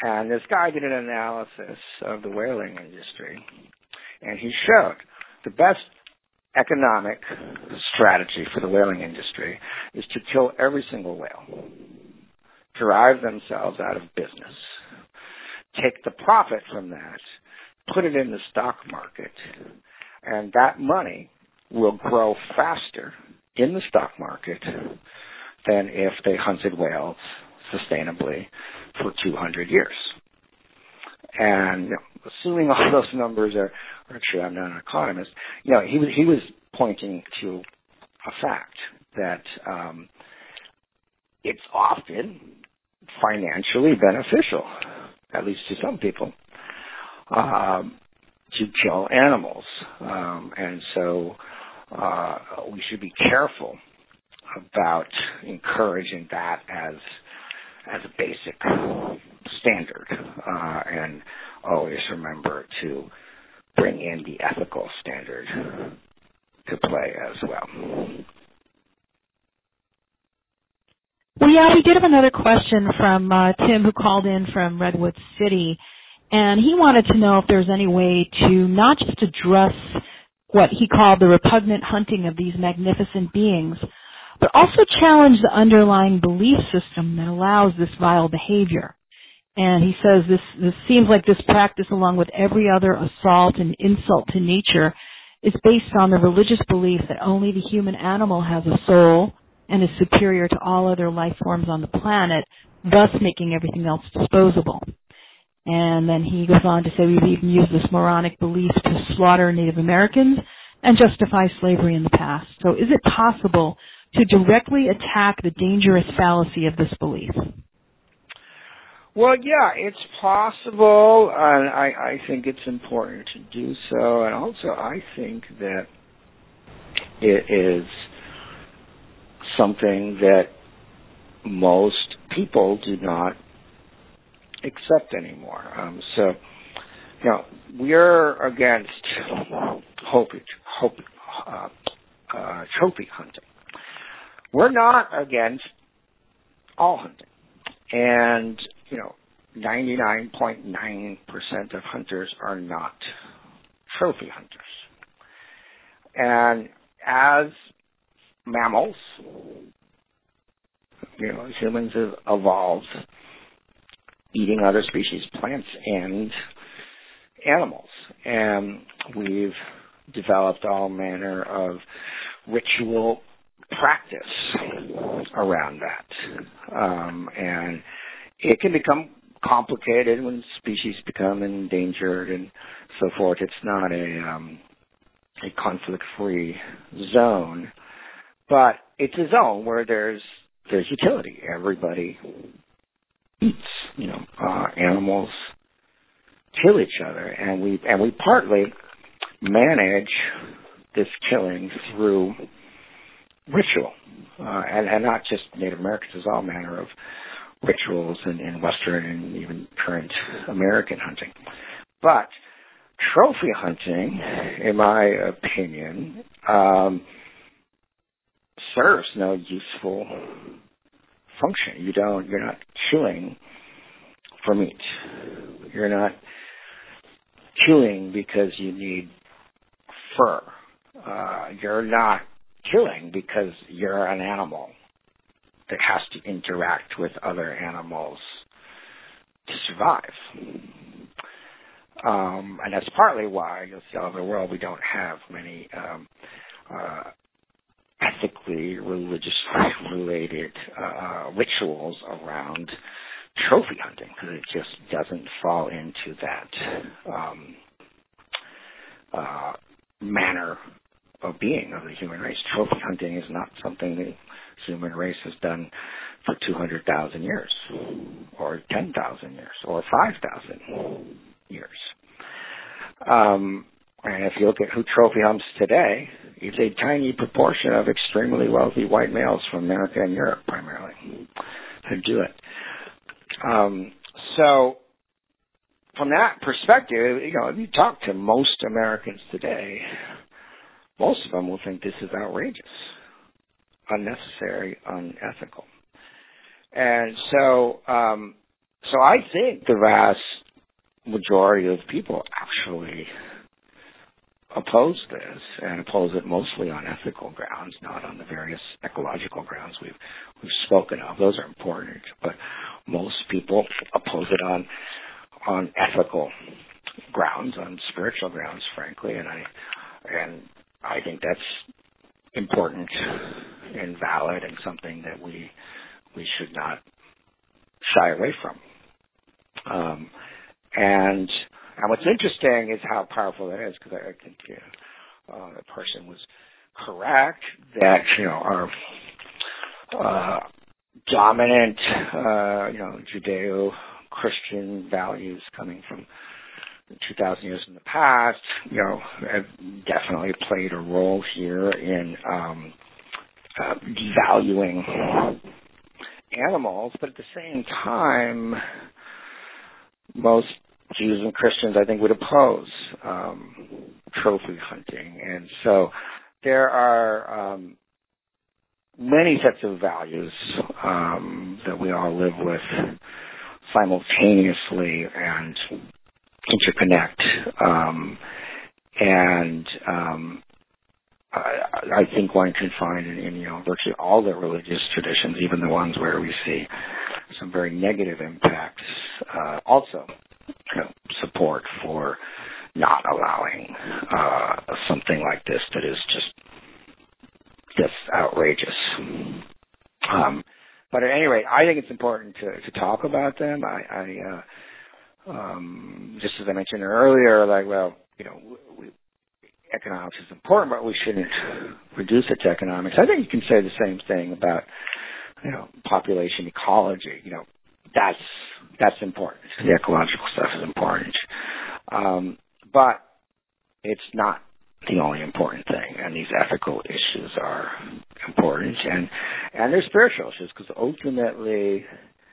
And this guy did an analysis of the whaling industry, and he showed the best economic strategy for the whaling industry is to kill every single whale, drive themselves out of business, take the profit from that, put it in the stock market, and that money will grow faster in the stock market than if they hunted whales sustainably for two hundred years. And you know, assuming all those numbers are, are true, I'm not an economist, you know, he was, he was pointing to a fact that um, it's often financially beneficial, at least to some people, um, to kill animals. Um, and so uh, we should be careful about encouraging that as as a basic standard, uh, and always remember to bring in the ethical standard to play as well. Well, yeah, we did have another question from uh, Tim, who called in from Redwood City, and he wanted to know if there's any way to not just address what he called the repugnant hunting of these magnificent beings, but also challenge the underlying belief system that allows this vile behavior. And he says this, this seems like this practice, along with every other assault and insult to nature, is based on the religious belief that only the human animal has a soul and is superior to all other life forms on the planet, thus making everything else disposable. And then he goes on to say we've even used this moronic belief to slaughter Native Americans and justify slavery in the past. So is it possible to directly attack the dangerous fallacy of this belief? Well, yeah, it's possible, and I, I think it's important to do so. And also, I think that it is something that most people do not accept anymore. Um, so, you know, we're against hope, hope, uh, uh, trophy hunting. We're not against all hunting. And, you know, ninety-nine point nine percent of hunters are not trophy hunters. And as mammals, you know, humans have evolved eating other species, plants and animals. And we've developed all manner of ritual practice around that. Um, and it can become complicated when species become endangered and so forth. It's not a, um, a conflict-free zone, but it's a zone where there's there's utility. Everybody eats, you know, uh, animals kill each other, and we and we partly manage this killing through ritual, uh, and, and not just Native Americans. There's all manner of rituals in, in Western and even current American hunting. But trophy hunting, in my opinion, um, serves no useful function. You don't, you're not killing for meat. You're not killing because you need fur. Uh, you're not killing because you're an animal that has to interact with other animals to survive. Um, and that's partly why you'll see all over the world we don't have many um, uh, ethically, religiously related uh, rituals around trophy hunting, because it just doesn't fall into that um, uh, manner of being of the human race. Trophy hunting is not something the human race has done for two hundred thousand years, or ten thousand years, or five thousand years. Um, and if you look at who trophy hunts today, it's a tiny proportion of extremely wealthy white males from America and Europe, primarily, who do it. Um, so, from that perspective, you know, if you talk to most Americans today, most of them will think this is outrageous, unnecessary, unethical. And so, um, so I think the vast majority of people actually oppose this, and oppose it mostly on ethical grounds, not on the various ecological grounds we've we've spoken of. Those are important, but most people oppose it on on ethical grounds, on spiritual grounds, frankly, and I and I think that's important and valid, and something that we we should not shy away from. Um, and and what's interesting is how powerful that is, because I, I think uh, uh, the person was correct that you know our uh, dominant uh, you know Judeo-Christian values coming from two thousand years in the past, you know, have definitely played a role here in um, uh, devaluing animals, but at the same time, most Jews and Christians, I think, would oppose um, trophy hunting. And so there are um, many sets of values um, that we all live with simultaneously and interconnect. Um, and um, I, I think one can find in, in you know virtually all the religious traditions, even the ones where we see some very negative impacts, uh, also you know, support for not allowing uh, something like this that is just just outrageous. Um, but at any rate, I think it's important to, to talk about them. I, I uh, um, just as I mentioned earlier, like, well, you know, we, economics is important, but we shouldn't reduce it to economics. I think you can say the same thing about, you know, population ecology. You know, that's that's important. The ecological stuff is important, um, but it's not the only important thing. And these ethical issues are important, and and they're spiritual issues, because ultimately,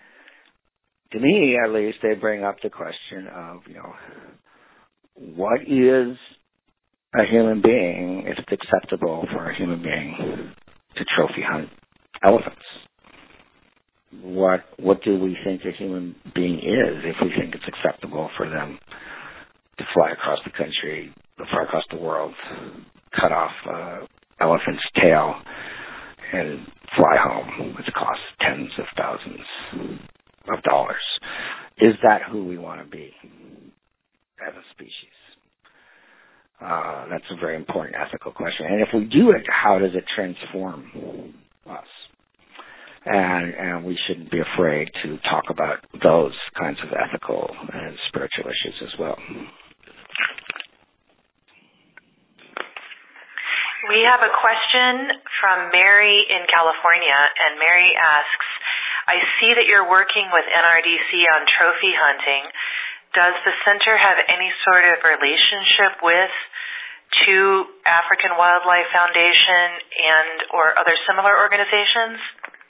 to me at least, they bring up the question of, you know, what is a human being if it's acceptable for a human being to trophy hunt elephants? What what do we think a human being is if we think it's acceptable for them to fly across the country, fly across the world, cut off an elephant's tail, and fly home, which costs tens of thousands of dollars? Is that who we want to be as a species? Uh, that's a very important ethical question. And if we do it, how does it transform us? And, and we shouldn't be afraid to talk about those kinds of ethical and spiritual issues as well. We have a question from Mary in California, and Mary asks, I see that you're working with N R D C on trophy hunting. Does the center have any sort of relationship with to African Wildlife Foundation and or other similar organizations?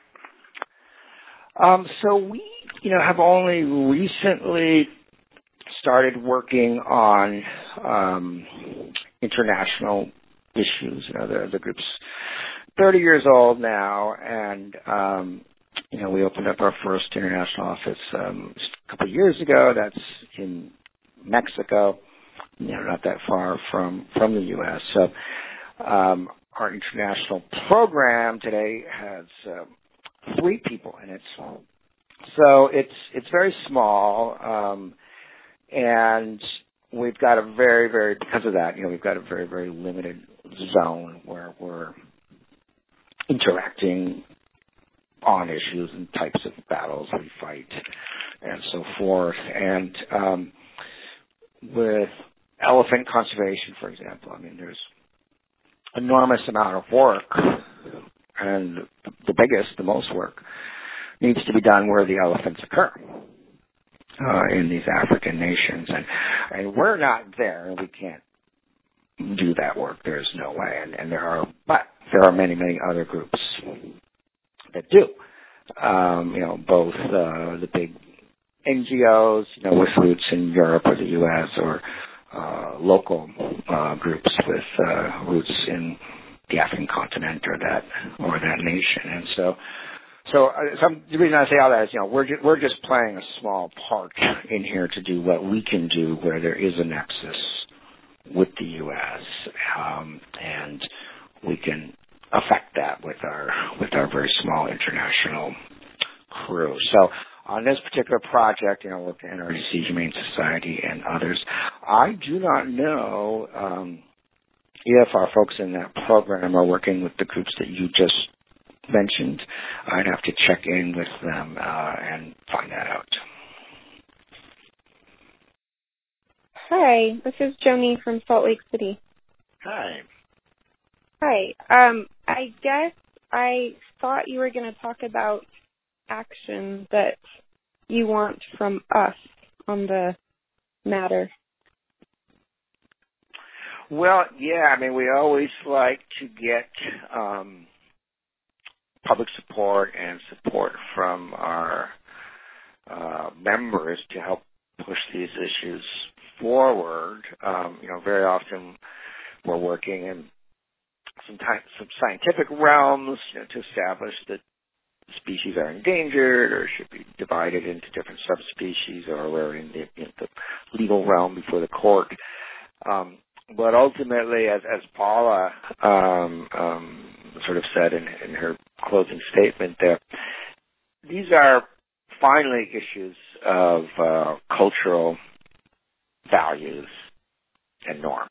Um, so we, you know, have only recently started working on um, international issues. You know, the, the group's thirty years old now, and um, you know, we opened up our first international office um, just a couple of years ago. That's in Mexico, you know, not that far from from the U S. So um, our international program today has uh, three people in it. So it's it's very small, um, and we've got a very, very, because of that, you know, we've got a very, very limited zone where we're interacting on issues and types of battles we fight and so forth. And um, with elephant conservation, for example, I mean, there's enormous amount of work, and the biggest, the most work, needs to be done where the elephants occur uh, in these African nations. And, and we're not there, and we can't do that work. There's no way. And, and there are, but there are many, many other groups that do. Um, you know, both uh, the big N G Os, you know, with roots in Europe or the U S, or uh, local uh, groups with uh, roots in the African continent or that or that nation. And so, So uh, some, the reason I say all that is, you know, we're ju- we're just playing a small part in here to do what we can do where there is a nexus with the U S, um, and we can affect that with our with our very small international crew. So on this particular project, you know, with the N R D C Humane Society and others, I do not know um, if our folks in that program are working with the groups that you just mentioned. I'd have to check in with them uh, and find that out. Hi, this is Joni from Salt Lake City. Hi. Hi. Um, I guess I thought you were going to talk about action that you want from us on the matter. Well, yeah, I mean, we always like to get um, public support and support from our uh, members to help push these issues forward. Um, you know, very often we're working in some, type, some scientific realms, you know, to establish that species are endangered or should be divided into different subspecies, or we're in the, in the legal realm before the court. Um, but ultimately, as, as Paula um, um, sort of said in, in her closing statement there, these are finally issues of uh, cultural values and norms.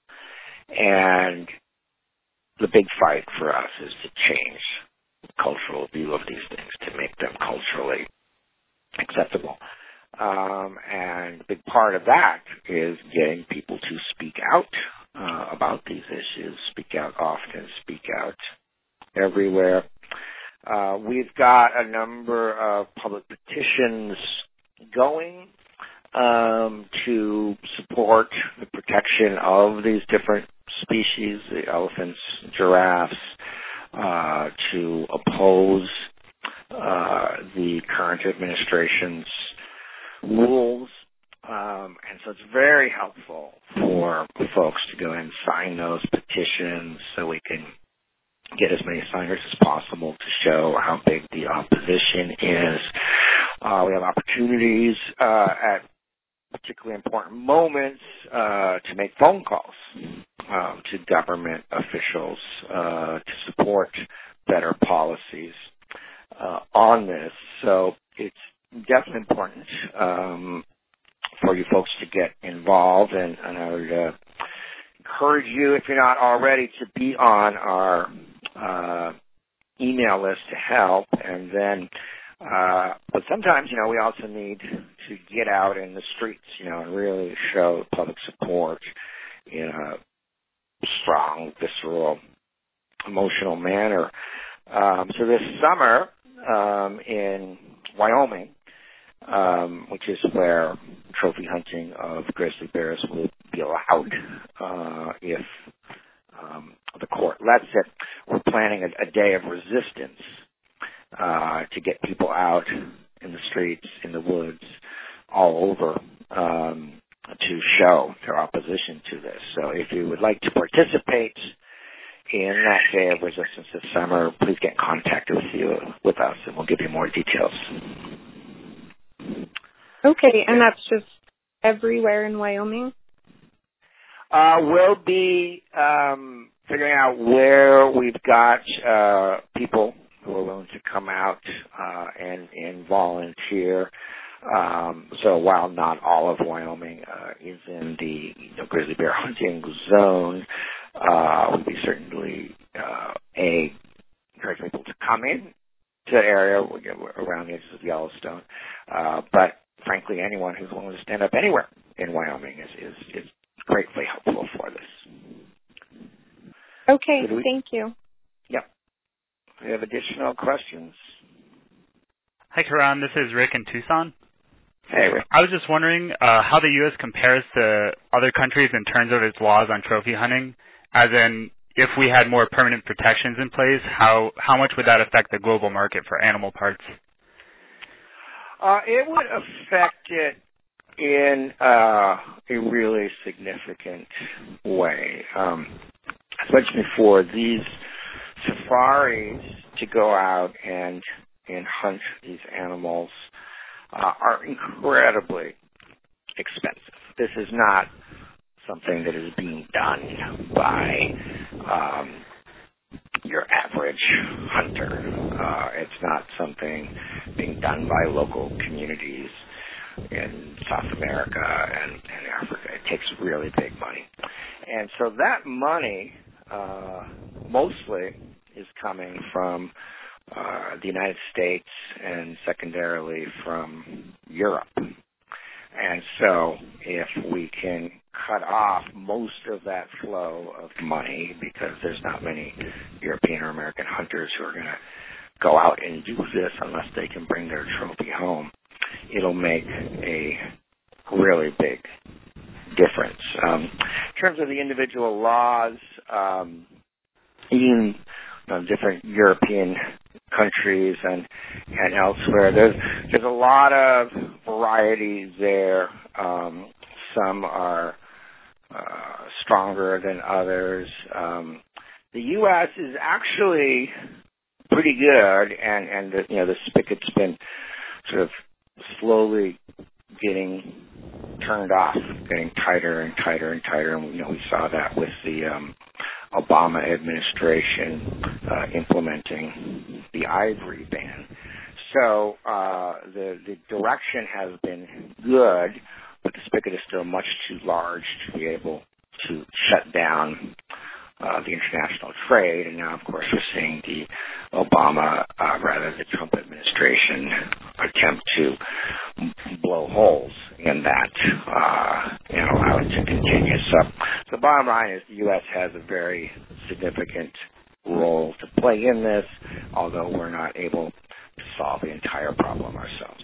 And the big fight for us is to change the cultural view of these things, to make them culturally acceptable. Um, and a big part of that is getting people to speak out uh, about these issues, speak out often, speak out everywhere. Uh, we've got a number of public petitions going um, to support the protection of these different species, the elephants, giraffes, uh, to oppose uh, the current administration's rules. Um, and so it's very helpful for folks to go and sign those petitions so we can get as many signers as possible to show how big the opposition is. Uh, we have opportunities uh, at particularly important moments uh, to make phone calls um, to government officials uh, to support better policies uh, on this. So it's definitely important um, for you folks to get involved, and, and I would uh, encourage you, if you're not already, to be on our uh, email list to help. And then, uh, but sometimes, you know, we also need to get out in the streets, you know, and really show public support in a strong, visceral, emotional manner. Um, so this summer um, in Wyoming, um, which is where trophy hunting of grizzly bears will be allowed uh, if um, the court lets it, we're planning a, a day of resistance uh, to get people out in the streets, in the woods, all over um, to show their opposition to this. So if you would like to participate in that day of resistance this summer, please get in contact with you with us, and we'll give you more details. Okay, and that's just everywhere in Wyoming? Uh, we'll be um, figuring out where we've got uh, people who are willing to come out uh, and, and volunteer. Um, so while not all of Wyoming uh, is in the you know, grizzly bear hunting zone, uh, we'll be certainly uh, a encouraging people to come in to the area around the edges of Yellowstone. Uh, but frankly, anyone who's willing to stand up anywhere in Wyoming is, is, is greatly helpful for this. Okay, we, thank you. Yep. Do you have additional questions? Hi, Karan. This is Rick in Tucson. Hey, Rick. I was just wondering uh, how the U S compares to other countries in terms of its laws on trophy hunting, as in if we had more permanent protections in place, how, how much would that affect the global market for animal parts? Uh, it would affect it in uh, a really significant way. Um, as mentioned before, these safaris to go out and and hunt these animals uh, are incredibly expensive. This is not something that is being done by um, your average hunter. Uh, it's not something being done by local communities in South America and, and Africa. It takes really big money. And so that money uh, mostly is coming from uh, the United States and secondarily from Europe. And so if we can cut off most of that flow of money, because there's not many European or American hunters who are going to go out and do this unless they can bring their trophy home, it'll make a really big difference. Um, in terms of the individual laws, um, in you know, different European countries and and elsewhere, there's there's a lot of variety there. Um, some are uh, stronger than others. Um, the U S is actually pretty good, and and the, you know the spigot's been sort of slowly getting turned off, getting tighter and tighter and tighter. And you know we saw that with the um, Obama administration uh, implementing the ivory ban. So uh, the the direction has been good, but the spigot is still much too large to be able to shut down uh, the international trade. And now, of course, we're seeing the Obama, uh, rather the Trump administration, attempt to blow holes in that uh, and allow it to continue. So the bottom line is the U S has a very significant role to play in this, although we're not able to solve the entire problem ourselves.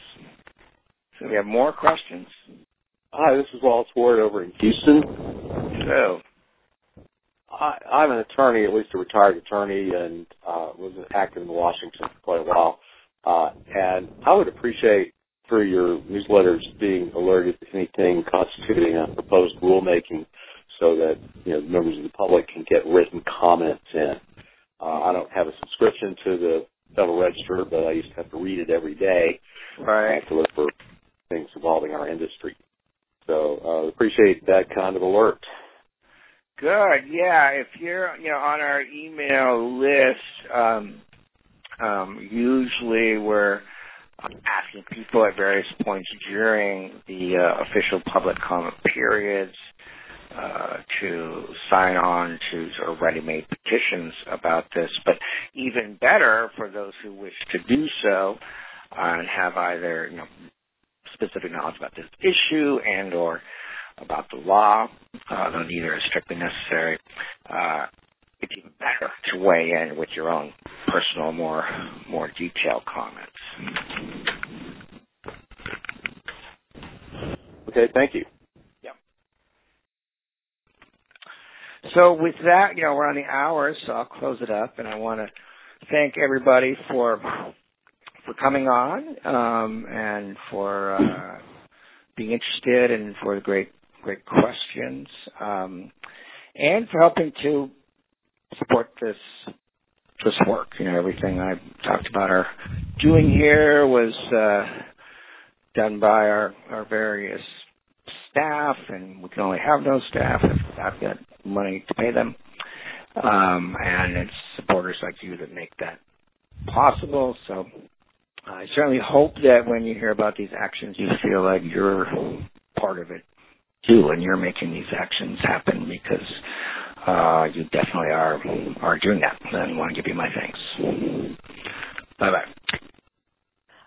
So we have more questions. Hi, this is Wallace Ward over in Houston. So, I, I'm an attorney, at least a retired attorney, and uh, was active in Washington for quite a while. Uh, and I would appreciate, through your newsletters, being alerted to anything constituting a proposed rulemaking so that you know members of the public can get written comments in. Uh, I don't have a subscription to the Federal Register, but I used to have to read it every day. Right. I have to look for things involving our industry. So I uh, appreciate that kind of alert. Good. Yeah. If you're, you know, on our email list, um, um, usually we're asking people at various points during the uh, official public comment periods uh, to sign on to sort of ready-made petitions about this. But even better for those who wish to do so uh, and have either, you know, specific knowledge about this issue and or about the law, uh, though neither is strictly necessary, uh, it's even better to weigh in with your own personal, more more detailed comments. Okay, thank you. Yeah. So with that, you know, we're on the hour, so I'll close it up, and I want to thank everybody for for coming on um, and for uh, being interested and for the great great questions um, and for helping to support this this work. You know, everything I talked about our doing here was uh, done by our, our various staff, and we can only have those staff if I've got money to pay them. Um, and it's supporters like you that make that possible. So I certainly hope that when you hear about these actions, you feel like you're part of it too, and you're making these actions happen, because uh, you definitely are are doing that. And I want to give you my thanks. Bye bye.